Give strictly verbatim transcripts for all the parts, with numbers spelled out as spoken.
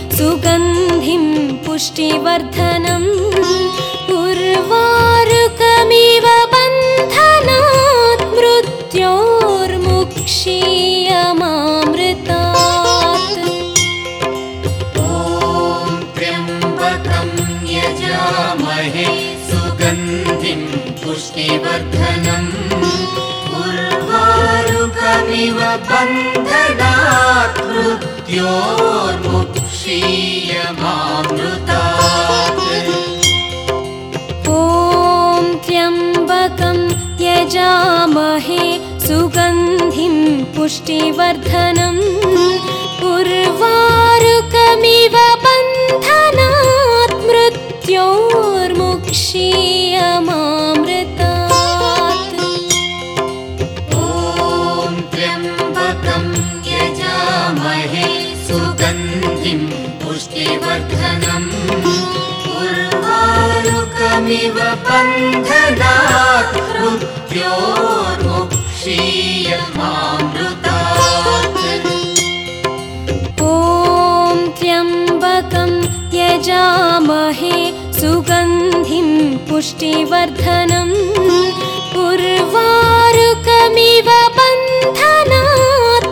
सुगन्धिं पुष्टिवर्धनम् उर्वारुकमिव बन्धनात् मृत्योर्मुक्षीयमामृतात्। ॐ त्र्यम्बकं यजामहे सुगन्धिं पुष्टिवर्धनम् उर्वारुकमिव बन्धनात् मृत्योर्मुक्षीयमामृतात्। ॐ त्र्यम्बकं यजामहे सुगन्धिं पुष्टिवर्धनम् उर्वारुकमिव बन्धनात् मृत्योर्मुक्षीयमामृतात्। ॐ त्र्यम्बकं यजामहे सुगन्धिं पुष्टिवर्धनम् उर्वारुकमिव बन्धनात् मृत्योर्मुक्षीयमामृतात्। ॐ त्र्यम्बकं यजामहे सुगन्धिं पुष्टिवर्धनम् उर्वारुकमिव बन्धनात्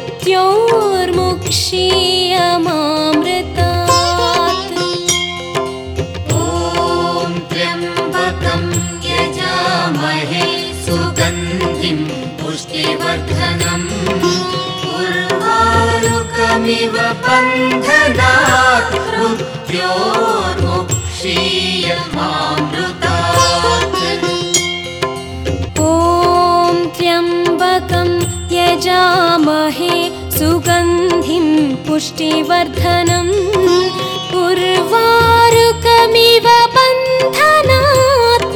मृत्योर्मुक्षीयमामृतात्। ॐ त्र्यम्बकं यजामहे सुगन्धिं पुष्टिवर्धनम् उर्वारुकमिव बन्धनात् मृत्योर्मुक्षीयमामृतात्। ॐ त्र्यम्बकं यजामहे सुगन्धिं पुष्टिवर्धनम् उर्वारुकमिव बन्धनात्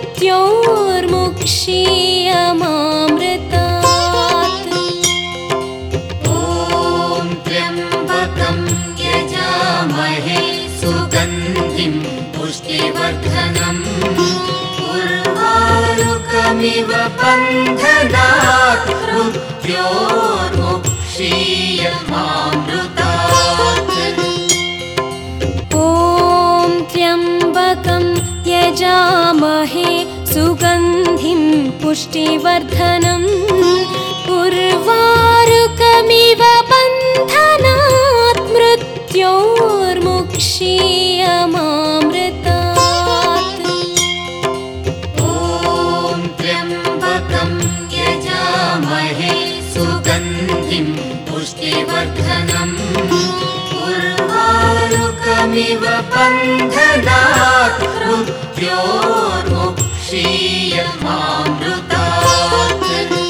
मृत्योर्मुक्षीयमामृतात्। ॐ त्र्यम्बकं यजामहे सुगन्धिं पुष्टिवर्धनम् उर्वारुकमिव बन्धनात् मृत्योर्मुक्षीयमामृतात्। ॐ त्र्यम्बकं यजामहे सुगन्धिं पुष्टिवर्धनम् उर्वारुकमिव बन्धनात् मृत्योर्मुक्षीयमामृतात्। ॐ त्र्यम्बकं यजामहे सुगन्धिं पुष्टिवर्धनम् उर्वारुकमिव बन्धनात् मृत्योर्मुक्षीयमामृतात्।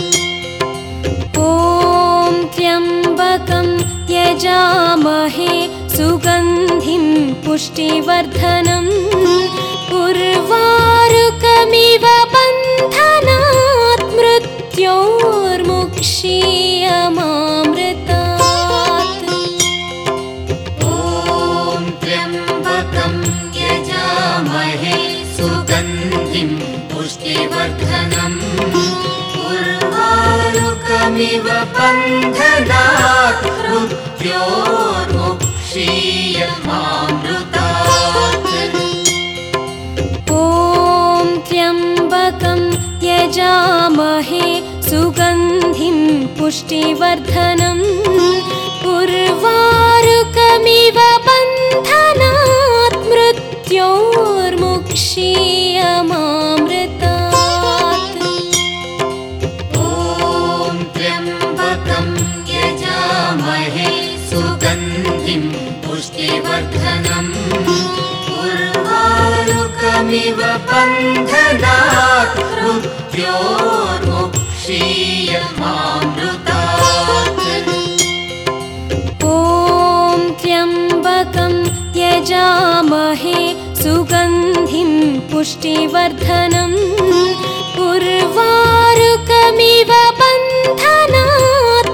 ॐ त्र्यम्बकं यजामहे सुगन्धिं पुष्टिवर्धनम् उर्वारुकमिव बन्धनात् मृत्योर्मुक्षीयमामृतात्। ॐ त्र्यम्बकं यजामहे सुगन्धिं पुष्टिवर्धनम् उर्वारुकमिव बन्धनात् मृत्योर्मुक्षीयमामृतात्। ॐ त्र्यम्बकं यजामहे सुगन्धिं पुष्टिवर्धनम् उर्वारुकमिव बन्धनात् मृत्योर्मुक्षीयमामृतात्। ॐ त्र्यम्बकं यजामहे सुगन्धिं पुष्टिवर्धनम् उर्वारुकमिव बन्धनात् मृत्योर्मुक्षीयमामृतात्। ॐ त्र्यम्बकं यजामहे सुगन्धिं पुष्टिवर्धनम् उर्वारुकमिव बन्धनात्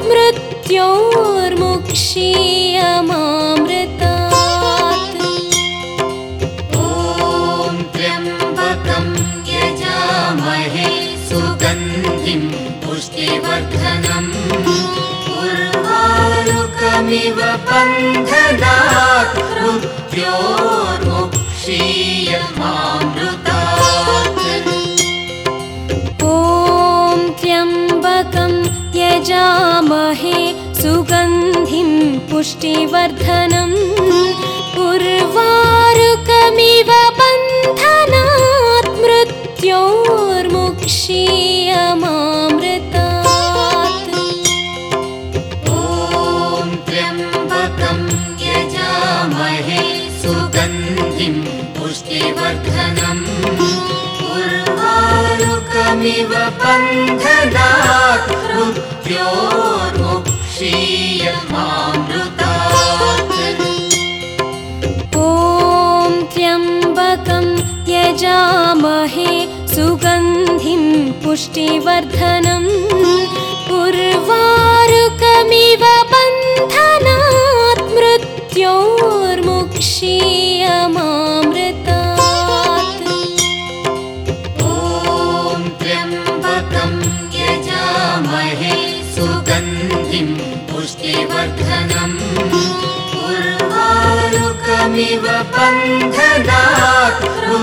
मृत्योर्मुक्षीयमामृतात्। ॐ त्र्यम्बकं यजामहे सुगन्धिं पुष्टिवर्धनम् उर्वारुकमिव बन्धनात् पुष्टिवर्धनम् उर्वारुकमिव बन्धनात् मृत्योर्मुक्षीयमामृतात् ॐ त्र्यम्बकं यजामहे सुगन्धिं पुष्टिवर्धनम् उर्वारुकमिव बन्धनात् मृत्योर्मुक्षीयमामृतात् ॐ त्र्यम्बकं यजामहे सुगन्धिं पुष्टिवर्धनम् उर्वारुकमिव बन्धनात् मृत्योर्मुक्षीयमामृतात् ॐ त्र्यम्बकं यजामहे सुगन्धिं पुष्टिवर्धनम् उर्वारुकमिव बन्धनात्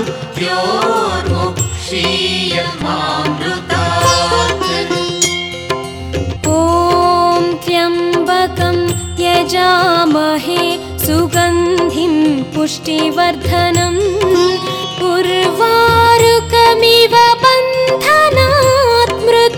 मृत्योर्मुक्षीयमामृतात् ॐ त्र्यम्बकं यजामहे सुगन्धिं पुष्टिवर्धनम् उर्वारुकमिव बन्धनात्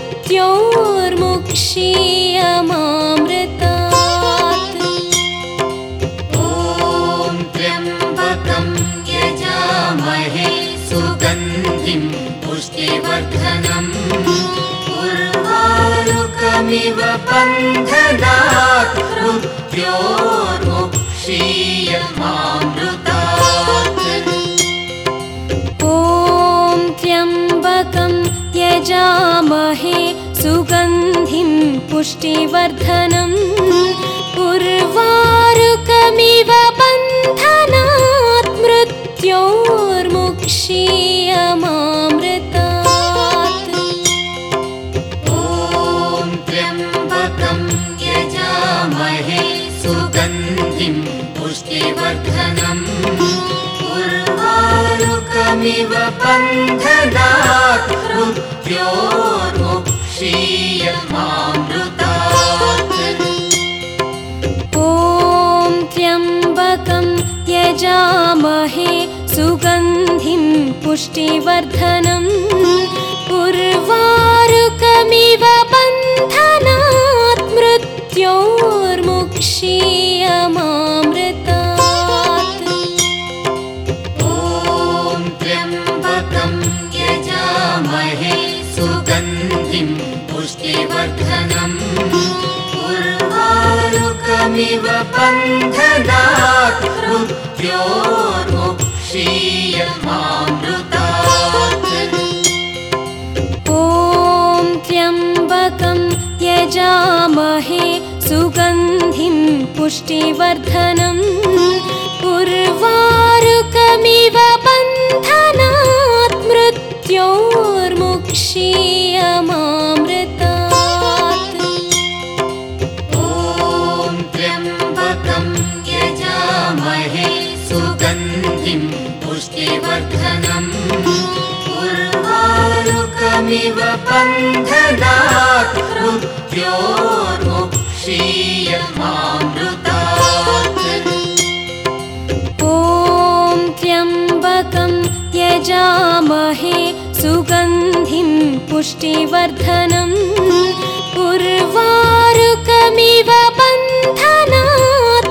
मृत्योर्मुक्षीयमामृतात् ॐ त्र्यम्बकं यजामहे सुगन्धिं पुष्टिवर्धनम् उर्वारुकमिव बन्धनात् मृत्योर्मुक्षीयमामृतात् ॐ त्र्यम्बकं यजामहे सुगन्धिं पुष्टिवर्धनम् उर्वारुकमिव बन्धनात् मृत्योर्मुक्षीयमामृतात् ॐ त्र्यम्बकं यजामहे सुगन्धिं पुष्टिवर्धनम् उर्वारुकमिव बन्धनात् मृत्योर्मुक्षीयमामृतात् ॐ त्र्यम्बकं यजामहे सुगन्धिं पुष्टिवर्धनम् उर्वारुकमिव बन्धनात् मृत्योर्मुक्षीयमामृतात् ॐ त्र्यम्बकं यजामहे सुगन्धिं पुष्टिवर्धनम् उर्वारुकमिव बन्धनात् मृत्योर्मुक्षीयमामृतात् ॐ त्र्यम्बकं यजामहे सुगन्धिं पुष्टिवर्धनम् उर्वारुकमिव बन्धनात् मृत्योर्मुक्षीयमामृतात् ॐ त्र्यम्बकं यजामहे सुगन्धिं पुष्टिवर्धनम् उर्वारुकमिव बन्धनात् मृत्योर्मुक्षीयमामृतात् ॐ त्र्यम्बकं यजामहे सुगन्धिं पुष्टिवर्धनम् उर्वारुकमिव बन्धनात्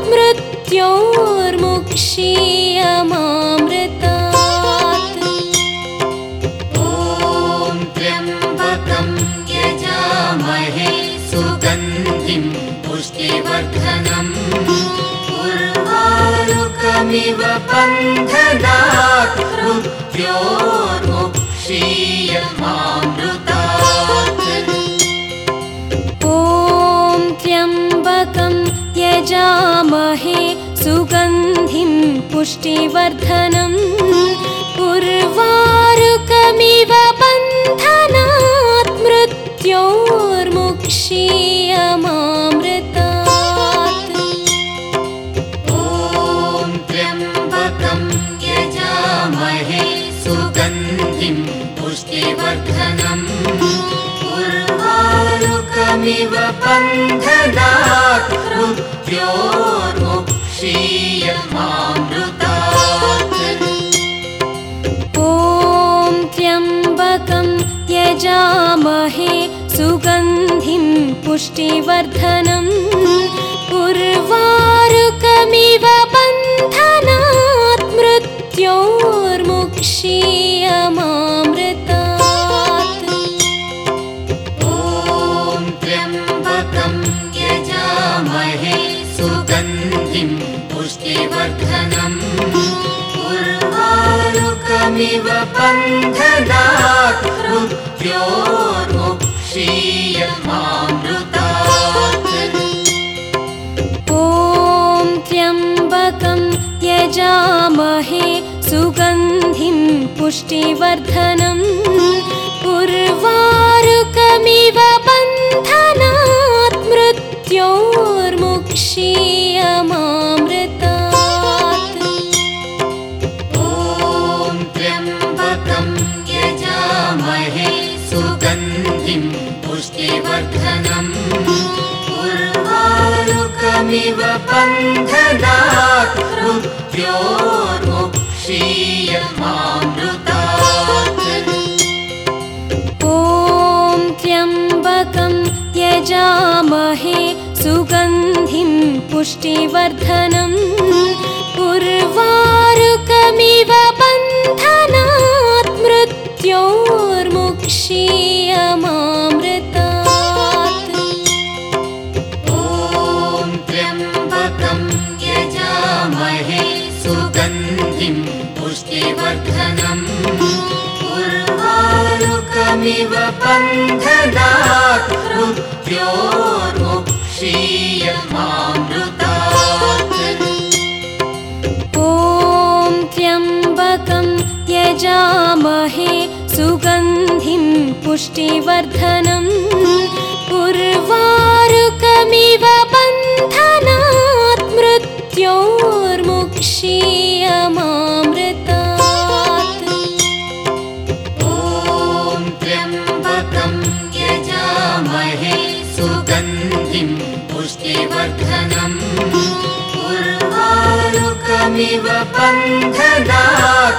मृत्योर्मुक्षीयमामृतात् ॐ त्र्यम्बकं यजामहे सुगन्धिं पुष्टिवर्धनम् उर्वारुकमिव बन्धनात् मृत्योर्मुक्षीयमामृतात् ॐ त्र्यम्बकं यजामहे सुगन्धिं पुष्टिवर्धनम् उर्वारुकमिव बन्धनात् मृत्योर्मुक्षीयमामृतात् ॐ त्र्यम्बकं यजामहे सुगन्धिं पुष्टिवर्धनम् उर्वारुकमिव बन्धनात् मृत्योर्मुक्षीयमामृतात् क्षीयमामृतात् ॐ त्र्यम्बकं यजामहे सुगन्धिं पुष्टिवर्धनम् उर्वारुकमिव बन्धनात् मृत्योर्मुक्षीयमामृतात् ॐ त्र्यम्बकं यजामहे सुगन्धिं पुष्टिवर्धनम् उर्वारुकमिव बन्धनात् मृत्योर्मुक्षीयमामृतात् ॐ त्र्यम्बकं यजामहे सुगन्धिं पुष्टिवर्धनम् उर्वारुकमिव बन्धनात् मृत्योर्मुक्षीयमामृतात् ॐ त्र्यम्बकं यजामहे सुगन्धिं पुष्टिवर्धनम् उर्वारुकमिव बन्धनात् मृत्योर्मुक्षीयमामृतात् ॐ त्र्यम्बकं यजामहे सुगन्धिं पुष्टिवर्धनम् उर्वारुकमिव बन्धनात् मृत्योर्मुक्षीयमामृतात् ॐ त्र्यम्बकं यजामहे सुगन्धिं पुष्टिवर्धनम् उर्वारुकमिव बन्धनात् मृत्योर्मुक्षीयमामृतात् ॐ त्र्यम्बकं यजामहे सुगन्धिं पुष्टिवर्धनम् उर्वारुकमिव बन्धनात् मृत्योर्मुक्षीयमामृतात् ॐ त्र्यम्बकं यजामहे सुगन्धिं पुष्टिवर्धनम् उर्वारुकमिव बन्धनात्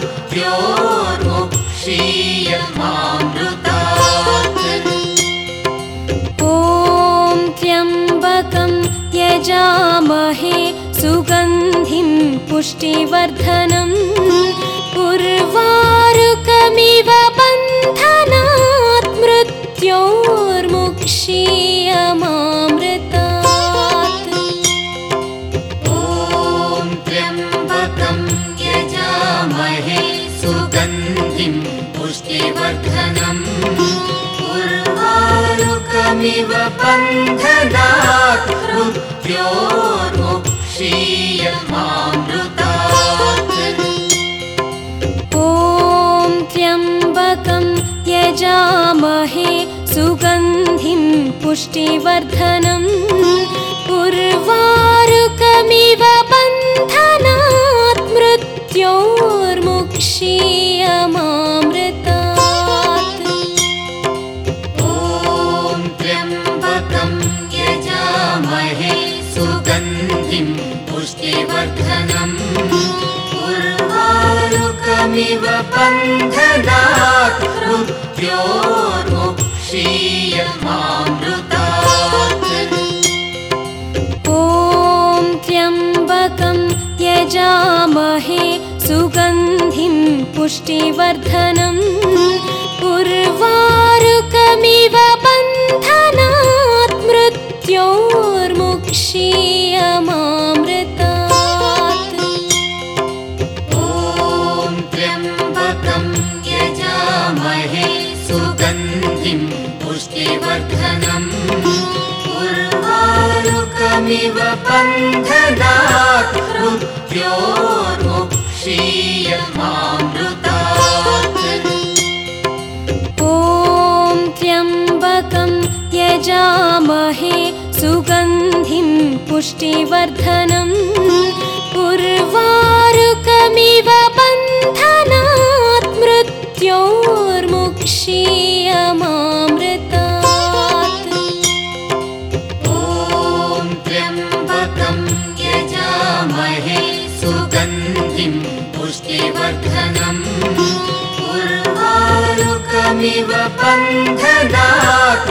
मृत्योर्मुक्षीयमामृतात् ॐ त्र्यम्बकं यजामहे सुगन्धिं पुष्टिवर्धनम् उर्वारुकमिव बन्धनात् मृत्योर्मुक्षीयमामृतात् ॐ त्र्यम्बकं यजामहे सुगन्धिं पुष्टिवर्धनम् उर्वारुकमिव बन्धनात् मृत्योर्मुक्षीयमामृतात् ॐ त्र्यम्बकं यजामहे सुगन्धिं पुष्टिवर्धनम् उर्वारुकमिव बन्धनात् मृत्योर्मुक्षीयमामृतात् ॐ त्र्यम्बकं यजामहे सुगन्धिं पुष्टिवर्धनम् उर्वारुकमिव बन्धनात् मृत्योर्मुक्षीयमामृतात् ॐ त्र्यम्बकं यजामहे सुगन्धिं पुष्टिवर्धनम् उर्वारुकमिव बन्धनात् मृत्योर्मुक्षीयमामृतात् ॐ त्र्यम्बकं यजामहे सुगन्धिं पुष्टिवर्धनम् उर्वारुकमिव बन्धनात् मृत्योर्मुक्षीयमामृतात् ॐ त्र्यम्बकं यजामहे सुगन्धिं पुष्टिवर्धनम् उर्वारुकमिव बन्धनात् मृत्योर्मुक्षीयमामृतात् ॐ त्र्यम्बकं यजामहे सुगन्धिं पुष्टिवर्धनम् उर्वारुकमिव बन्धनात्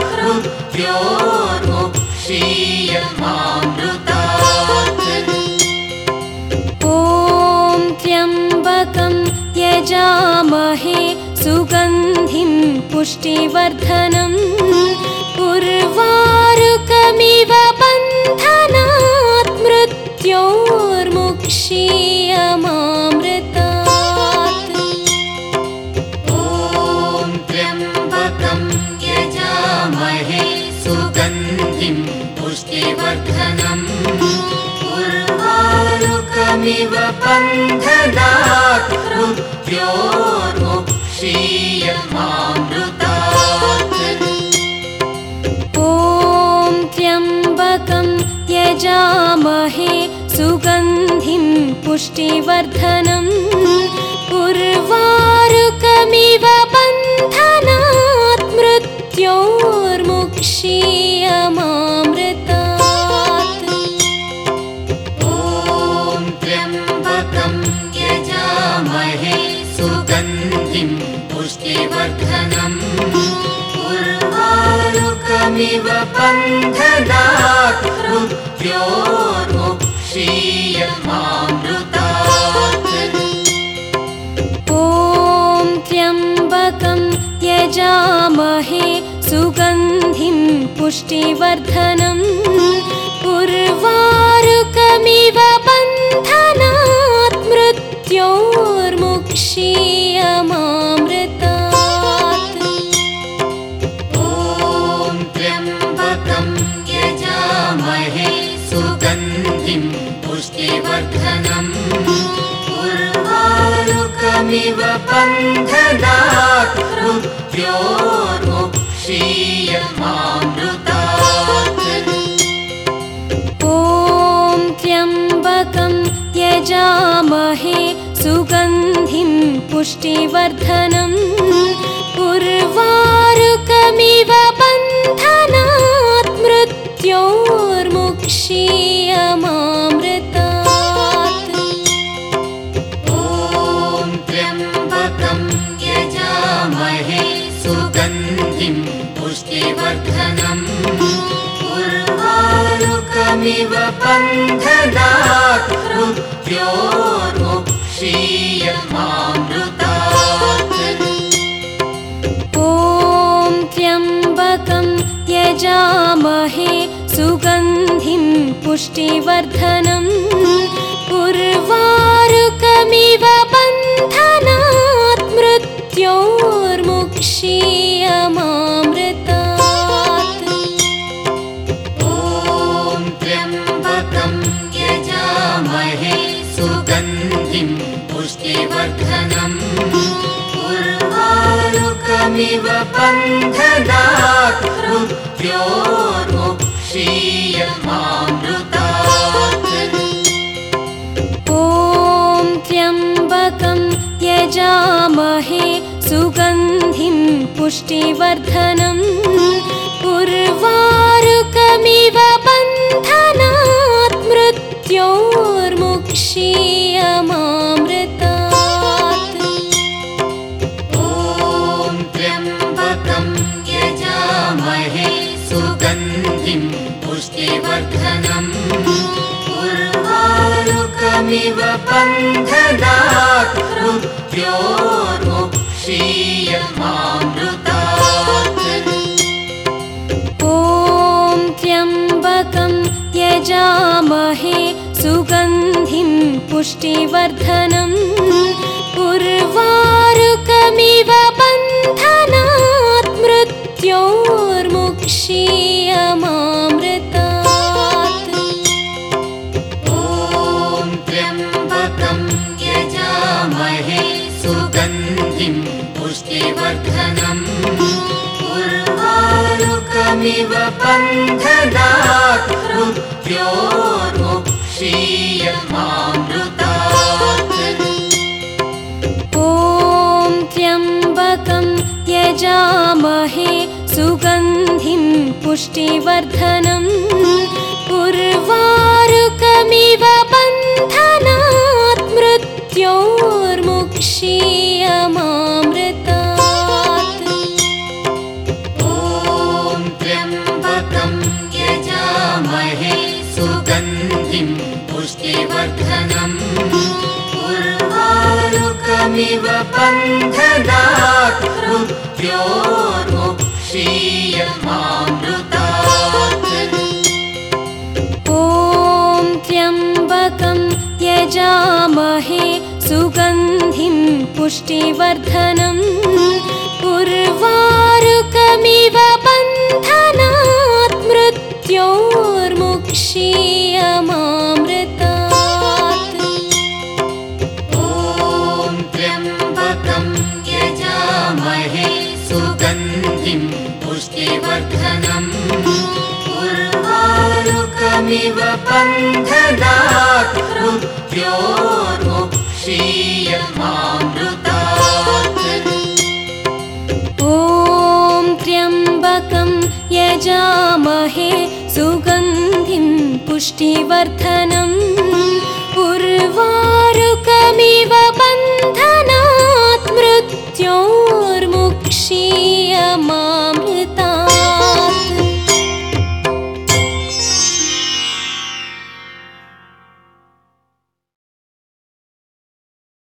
मृत्योर्मुक्षीयमामृतात् ॐ त्र्यम्बकं यजामहे सुगन्धिं पुष्टिवर्धनम् उर्वारुकमिव बन्धनात् मृत्योर्मुक्षीयमामृतात् ॐ त्र्यम्बकं यजामहे सुगन्धिं पुष्टिवर्धनम् उर्वारुकमिव बन्धनात् मृत्योर्मुक्षीयमामृतात् ॐ त्र्यम्बकं यजामहे सुगन्धिं पुष्टिवर्धनम् उर्वारुकमिव बन्धनात् मृत्योर्मुक्षीयमामृतात् ॐ त्र्यम्बकं यजामहे सुगन्धिं पुष्टिवर्धनम् उर्वारुकमिव बन्धनात् मृत्योर्मुक्षीयमामृतात् ॐ त्र्यम्बकं यजामहे सुगन्धिं पुष्टिवर्धनम् उर्वारुकमिव बन्धनात् मृत्योर्मुक्षीयमामृतात् ॐ त्र्यम्बकं यजामहे सुगन्धिं पुष्टिवर्धनम् उर्वारुकमिव बन्धनात् मृत्योर्मुक्षीयमामृतात् ॐ त्र्यम्बकं यजामहे सुगन्धिं पुष्टिवर्धनम् उर्वारुकमिव बन्धनात् मृत्योर्मुक्षीयमामृतात् ॐ त्र्यम्बकं यजामहे सुगन्धिं पुष्टिवर्धनम् उर्वारुकमिव बन्धनात् मृत्योर्मुक्षीयमामृतात् ॐ त्र्यम्बकं यजामहे सुगन्धिं पुष्टिवर्धनम् उर्वारुकमिव बन्धनात् मृत्योर्मुक्षीयमामृतात् ॐ त्र्यम्बकं यजामहे सुगन्धिं पुष्टिवर्धनम् उर्वारुकमिव बन्धनात् मृत्योर्मुक्षीयमामृतात् ॐ त्र्यम्बकं यजामहे सुगन्धिं पुष्टिवर्धनम् उर्वारुकमिव बन्धनात् मृत्योर्मुक्षीयमामृतात् ॐ त्र्यम्बकं यजामहे सुगन्धिं पुष्टिवर्धनम् उर्वारुकमिव बन्धनात् मृत्योर्मुक्षीयमामृतात् ॐ त्र्यम्बकं यजामहे सुगन्धिं पुष्टिवर्धनम् उर्वारुकमिव बन्धनात् मृत्योर्मुक्षीयमामृतात् ॐ त्र्यम्बकं यजामहे सुगन्धिं पुष्टिवर्धनम् उर्वारुकमिव बन्धनात् मृत्योर्मुक्षीयमामृतात् ॐ त्र्यम्बकं यजामहे सुगन्धिं पुष्टिवर्धनम् उर्वारुकमिव बन्धनात् मृत्योर्मुक्षीयमामृतात् त्र्यम्बकं यजामहे सुगन्धिं पुष्टिवर्धनम् उर्वारुकमिव बन्धनात् मृत्योर्मुक्षीयमामृतात् ॐ त्र्यम्बकं यजामहे सुगन्धिं पुष्टिवर्धनम् उर्वारुकमिव बन्धनात् मृत्योर्मुक्षीयमामृतात् ॐ त्र्यम्बकं यजामहे सुगन्धिं पुष्टिवर्धनम् उर्वारुकमिव बन्धनात् मृत्योर्मुक्षीयमामृतात् ॐ त्र्यम्बकं यजामहे सुगन्धिं पुष्टिवर्धनम् उर्वारुकमिव बन्धनात् मृत्योर्मुक्षीयमामृतात्